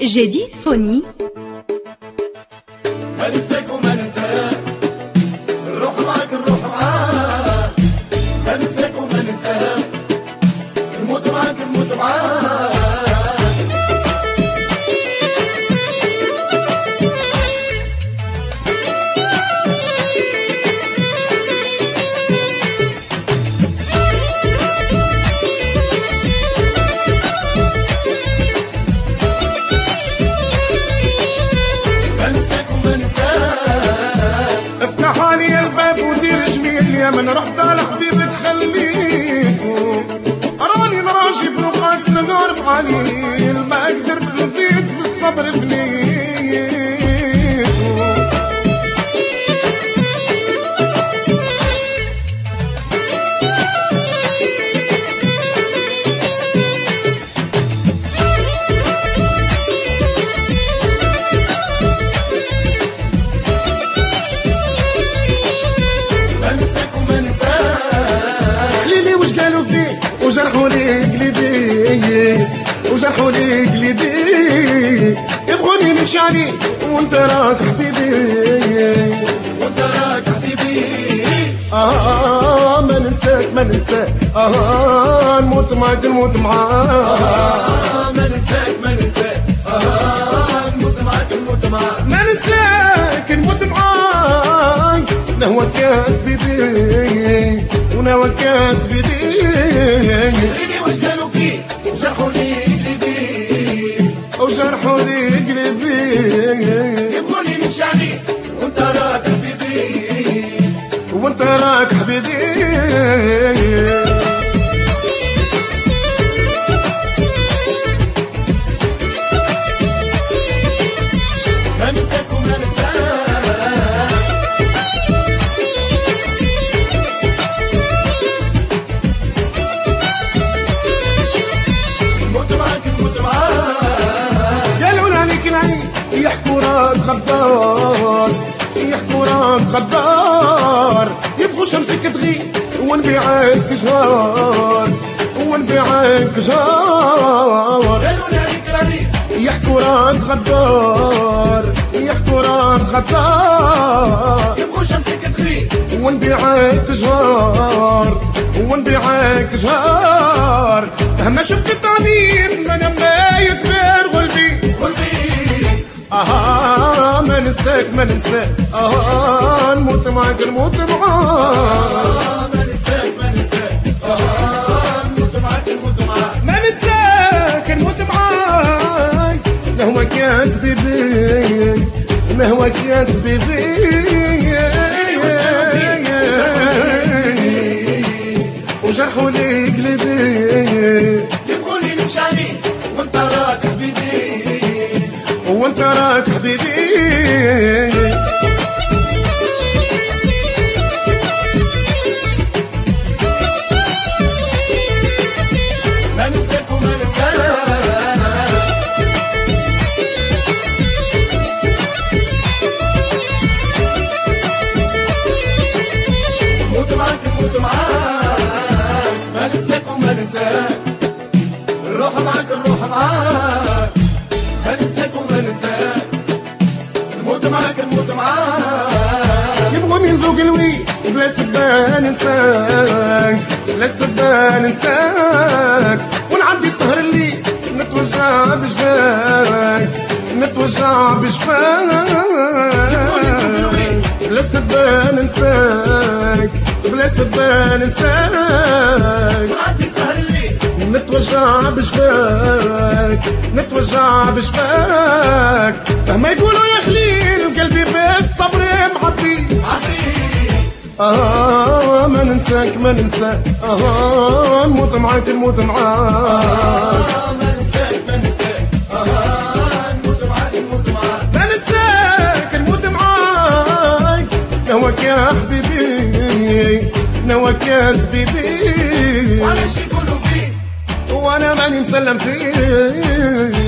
جديد فوني. ما ننساك وما ننساك، نروح معاك نروح معاك. ما ننساك وما ننساك، نموت معاك نموت معاك. من رحت على حبيبك خليته راني نراجي فوقك نغرب عليه، ما قدرت نزيد في الصبر فنيته. وجرحوا لي قلبي وجرحوا لي قلبي، يبغوني نمشي عليك وانت راك حبيبي وانت راك حبيبي. ما ننساك ما ننساك، نموت معاك نموت معاك. ما ننساك ما ننساك، نموت معاك نموت معاك. ما ننساك نموت معاك، نهواك يا حبيبي ونهواك يا حبيبي. اللي واش قالوا فيك وجرحوا لي قلبي وجرحوا لي قلبي، يبغوني نمشي عليك وانت راك حبيبي وانت راك حبيبي. ما ننساك وما ننساك، يحكوا راك غدار يحكوا راك غدار، يبغوا شمسك تغيب ونبيعك جهار ونبيعك جهار. يحكوا راك غدار يحكوا راك غدار، يبغوا شمسك تغيب ونبيعك جهار ونبيعك جهار. مهما شفت التعذيب انا ما يكبر قلبي ما ننساك ما ننساك، نموت معاك نموت معاك. ما ننساك ما ننساك، نموت معاك نموت معاك. ما ننساك نموت معاك، نهواك يا حبيبي نهواك يا حبيبي. وجرحوا لي قلبي، يبغوني نمشي عليك وانت راك حبيبي وانت راك حبيبي. ما ننساك وما ننساك، نموت معاك نموت معاك. ما ننساك وما ننساك، نروح معاك نروح معاك. ما ننساك وما ننساك، نموت معاك نموت معاك. يبغوني نذوق الوي بلا سبان ننساك بلا سبان ننساك، ونعدي سهر الليل نتوجع بجفاك نتوجع بجفاك. بلا سبان ننساك بلا سبان ننساك، ونعدي سهر الليل نتوجع بجفاك نتوجع بجفاك. مهما يقولوا يا خليل قلبي بالصبر معطي ما ننساك ما ننساك، نموت معاك نموت معاك. ما ننساك ما ننساك، نموت معاك نموت معاك. ما ننساك نموت معاك، نهواك يا حبيبي نهواك يا حبيبي. وعلاش يقولوا فيك وانا ماني مسلم فيه.